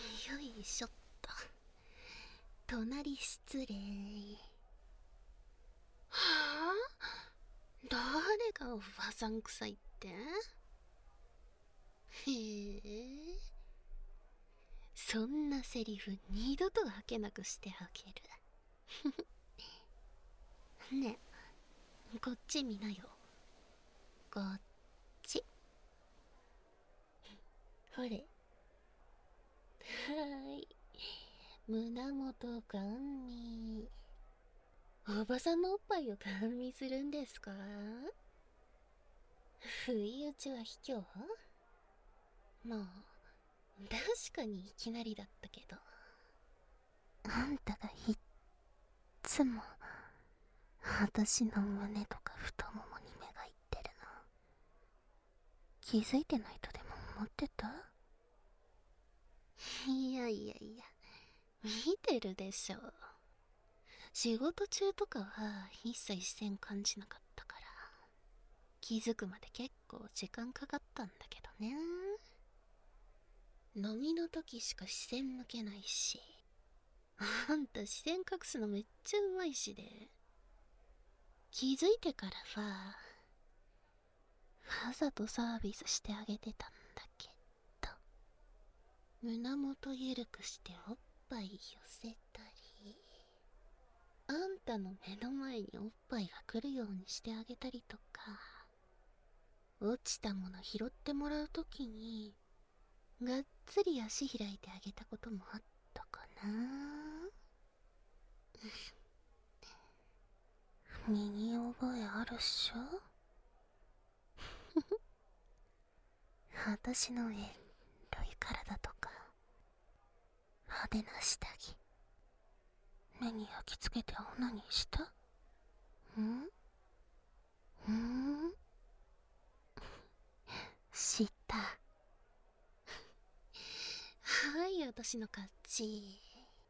よいしょっと。隣失礼。はあ？誰がおばさん臭いって？へえ、そんなセリフ二度と吐けなくしてあげる。ねえ、こっち見なよ。こっち。ほれ。はーい。胸元ガン見。おばさんのおっぱいをガン見するんですか？不意打ちは卑怯？まあ、確かにいきなりだったけど。あんたがいっつも私の胸とか太ももに目がいってるの気づいてないとでも思ってた？いやいやいや、見てるでしょ。仕事中とかは一切視線感じなかったから気づくまで結構時間かかったんだけどね。飲みの時しか視線向けないし、あんた視線隠すのめっちゃうまいしで、気づいてからはわざとサービスしてあげてたんだけど、胸元ゆるくしておっぱい寄せたり、あんたの目の前におっぱいが来るようにしてあげたりとか、落ちたもの拾ってもらうときにがっつり足開いてあげたこともあったかな。身に覚えあるっしょ？私のエロい体とか派手な下着目に焼き付けてオナニーした？ん知った。はい、私の勝ち。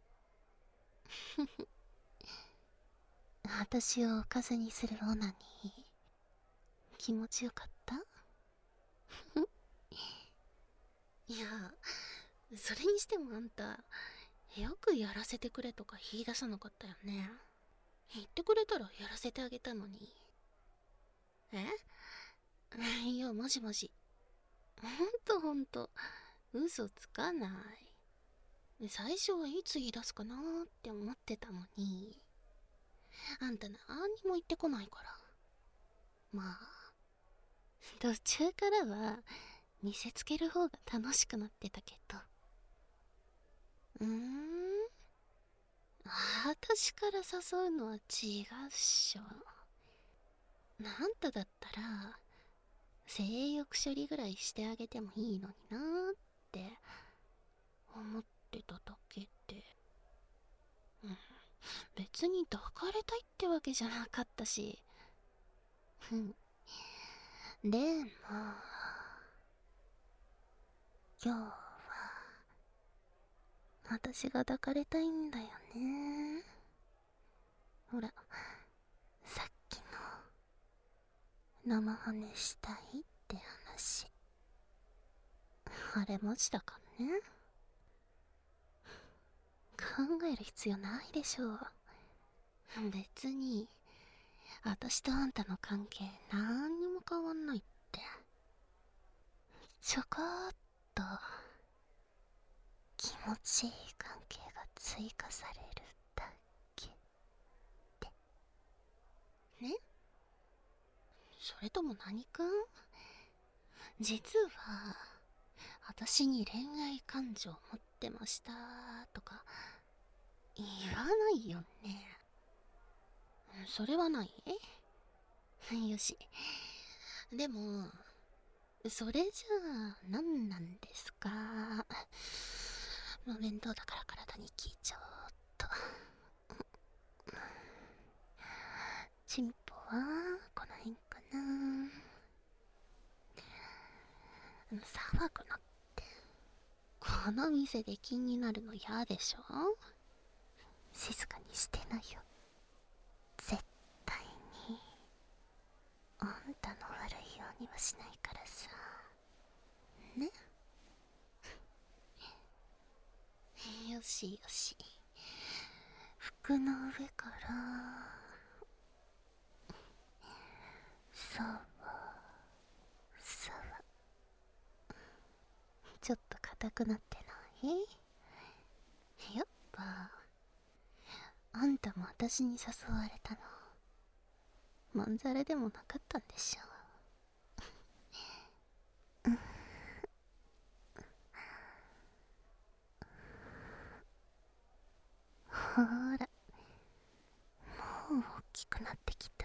私をおかずにするオナニー気持ちよかった？いや、それにしてもあんたよくやらせてくれとか言い出さなかったよね。言ってくれたらやらせてあげたのに。いや、マジマジ。ほんとほんと、嘘つかない。最初はいつ言い出すかなーって思ってたのに、あんた何にも言ってこないから。まあ、途中からは見せつける方が楽しくなってたけど。私から誘うのは違うっしょ。あんただったら、性欲処理ぐらいしてあげてもいいのになーって思ってただけで。うん、別に抱かれたいってわけじゃなかったし。でも、今日は私が抱かれたいんだよね。ほら、さっきの生ハネしたいって話。あれマジだかんね。考える必要ないでしょう。別に、私とあんたの関係なんにも変わんないって。ちょこっと、気持ちいい関係が追加されるだけで。ね？それとも何くん？実は、私に恋愛感情持ってましたとか、言わないよね。それはない？よし。でも、それじゃあ何なんですか？まあ、面倒だから体に聞いちゃおうっと。チンポはこの辺かな。騒ぐのってこの店で気になるの嫌でしょ？静かにしてなよ。絶対にあんたの悪いようにはしないからさ。ね？ しよし。服の上からさわさわ。ちょっと硬くなってない？やっぱあんたも私に誘われたのまんざらでもなかったんでしょ。ほーら、もう大きくなってきた。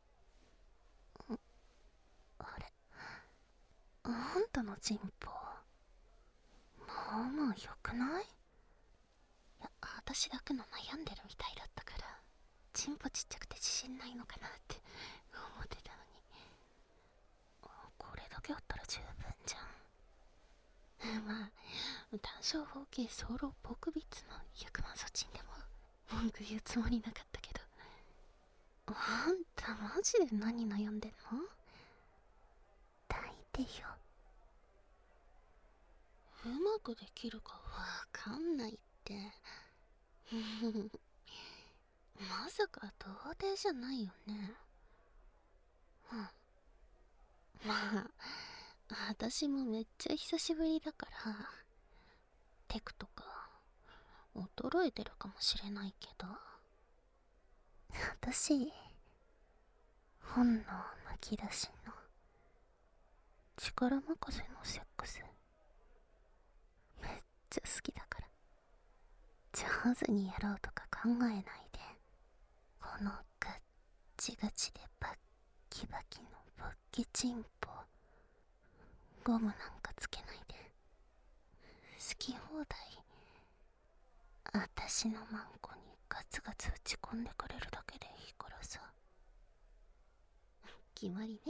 あれ、あんたのチンポまあまあ良くない？いや、私だけの悩んでるみたいだったからチンポちっちゃくて自信ないのかなって思ってたのに、これだけあったら十分じゃん。まあ単小方形ソロポクビッツの100万ソチンでも文句言うつもりなかったけど、あんたマジで何悩んでんの？抱いてよ。うまくできるかわかんないってまさか童貞じゃないよね。まあ私もめっちゃ久しぶりだからテクとか衰えてるかもしれないけど、私本能むき出しの力任せのセックスめっちゃ好きだから、上手にやろうとか考えないで、このガッチガチでバッキバキの勃起チンポゴムなんかつけないで好き放題私のマンコにガツガツ打ち込んでくれるだけでいいからさ。決まりね。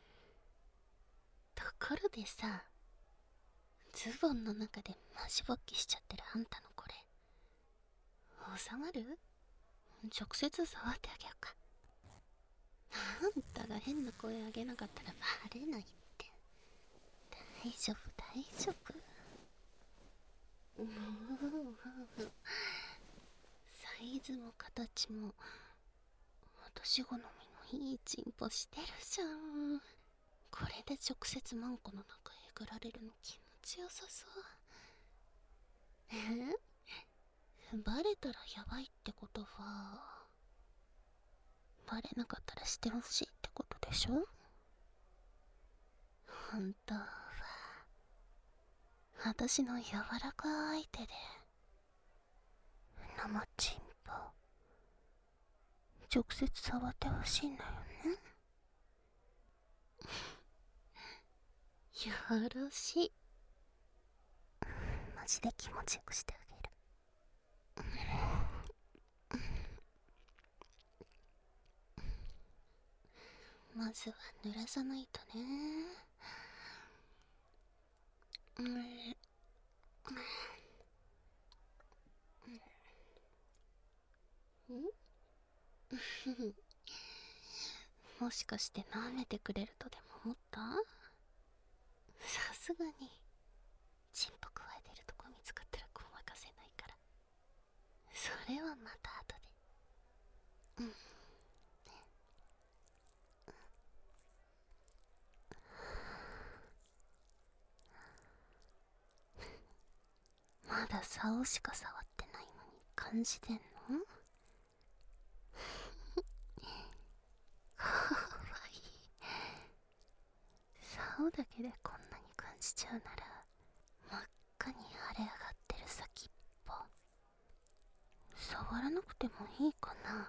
ところでさ、ズボンの中でマジ勃起しちゃってるあんたのこれ収まる？直接触ってあげようか。あんたが変な声あげなかったらバレないって。大丈夫大丈夫。サイズも形も私好みのいいチンポしてるじゃん。これで直接マンコの中へえぐられるの気持ちよさそう。バレたらやばいってことはバレなかったらしてほしいってことでしょ。本当は私の柔らかい手で生チンポ直接触ってほしいんだよね。よろしい。マジで気持ちよくしてあげる。まずは濡らさないとね。もしかして舐めてくれるとでも思った？さすがにチンポ加えてるとこ見つかったらごまかせないから、それはまた後で。まだ竿しか触ってないのに感じてんの？かわいい。竿だけでこんなに感じちゃうなら真っ赤に腫れ上がってる先っぽ触らなくてもいいかな。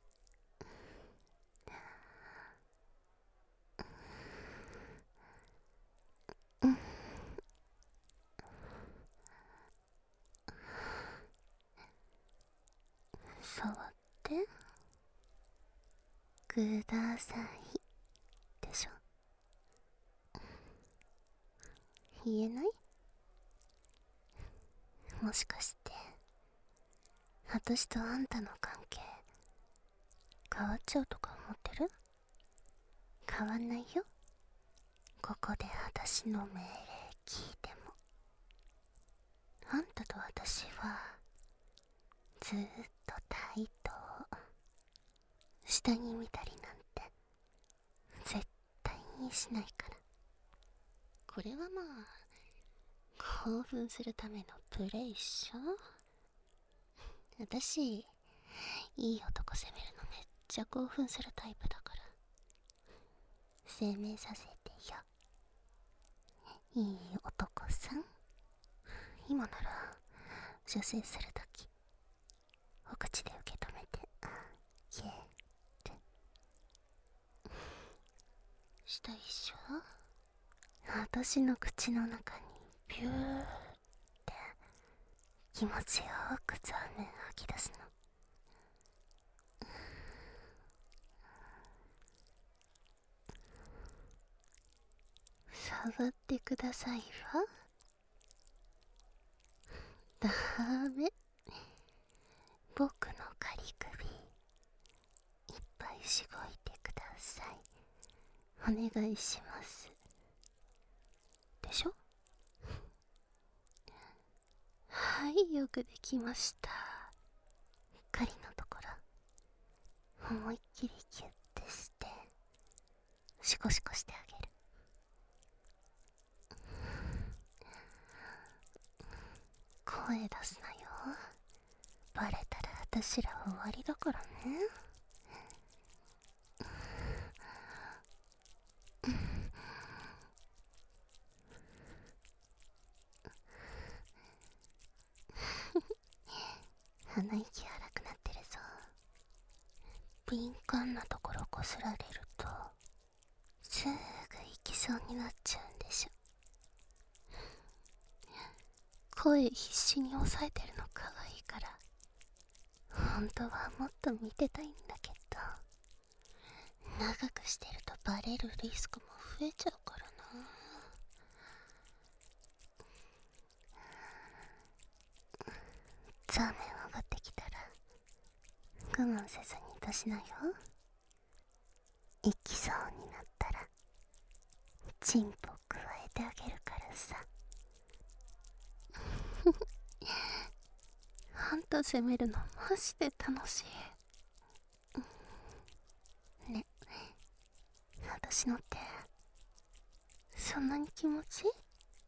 触ってくださいでしょ。言えない？もしかして私とあんたの関係変わっちゃうとか思ってる？変わんないよ。ここで私の命令聞いても。あんたと私はずーっとタイトを下に見たりなんて絶対にしないから。これはまあ興奮するためのプレイっしょ。私いい男責めるのめっちゃ興奮するタイプだから攻めさせてよ。いい男さん。今なら射精するときお口で受け止めてあげる。したいっしょ。私の口の中にビューって気持ちよくザーメン吐き出すの。触ってくださいわ。ダメ。僕の仮首いっぱいしごいてください。お願いします。でしょ。はい、よくできました。狩りのところ思いっきりキュッてしてシコシコしてあげる。声出すなよ。バレたら私ら終わりだからね。鼻息荒くなってるぞ。敏感なところこすられるとすぐ行きそうになっちゃうんでしょ。声必死に抑えてるの可愛いから本当はもっと見てたいんだけど長くしてるとバレるリスクも増えちゃうからな。ザーメン上がってきたら我慢せずに出しなよ。行きそうになったらチンポ加えてあげるからさ。あんた責めるのマジで楽しいね。私のってそんなに気持ちいい？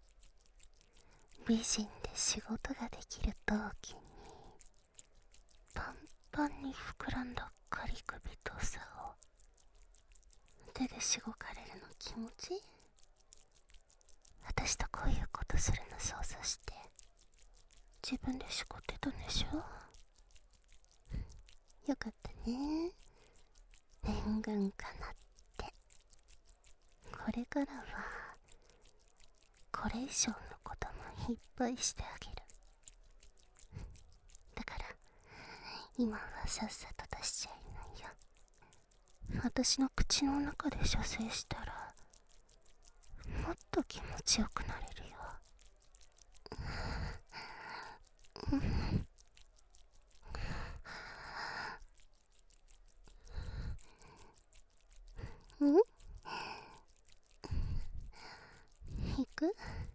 美人で仕事ができる同期にパンパンに膨らんだ仮首とさを手でしごかれるの気持ちいい？私とこういうことするの想像して自分でしこってたんでしょ。よかったね。念願かなって。これからはこれ以上のこともいっぱいしてあげる。だから今はさっさと出しちゃいなよ。私の口の中で射精したらもっと気持ちよくなれるよ。ん？行く？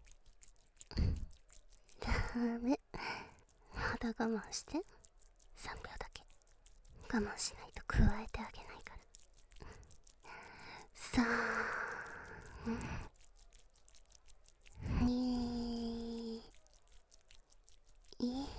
ダメ。まだ我慢して。3秒だけ我慢しないと加えてあげないから。3、2、1、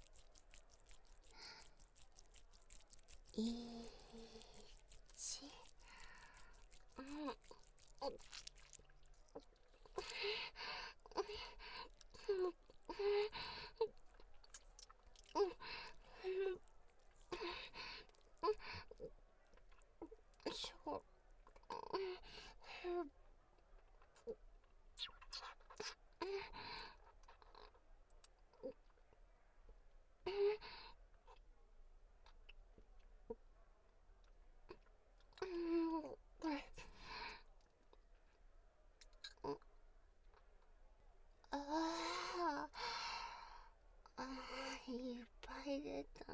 いっぱい出た。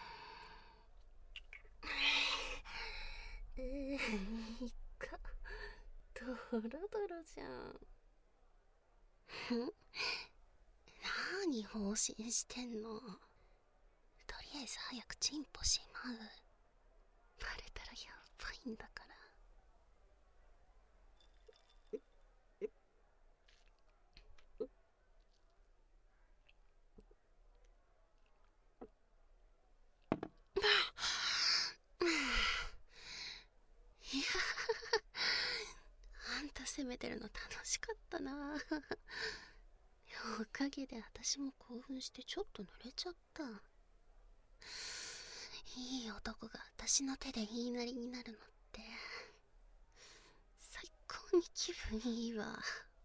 いいかドロドロじゃん。何放心してんの。とりあえず早くチンポしまう。バレたらやばいんだから。いや、あんた責めてるの楽しかったな。おかげで私も興奮してちょっと濡れちゃった。いい男が私の手で言いなりになるのって最高に気分いいわ。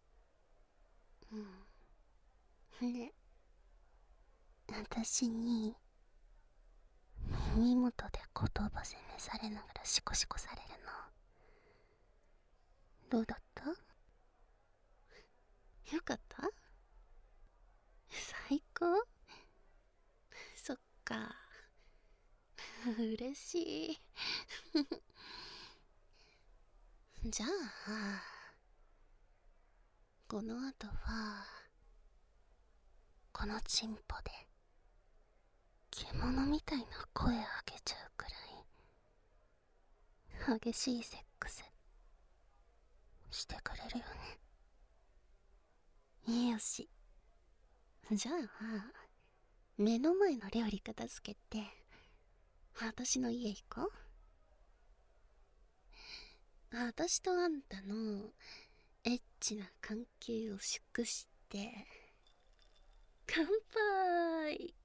ね、私に耳元で言葉責めされながらシコシコされるのどうだった？よかった？最高？そっか。嬉しい。じゃあこの後はこのチンポで獣みたいな声上げちゃうくらい激しいセックスしてくれるよね。よし、じゃあ目の前の料理片付けて私の家行こう。私とあんたのエッチな関係を祝して乾杯。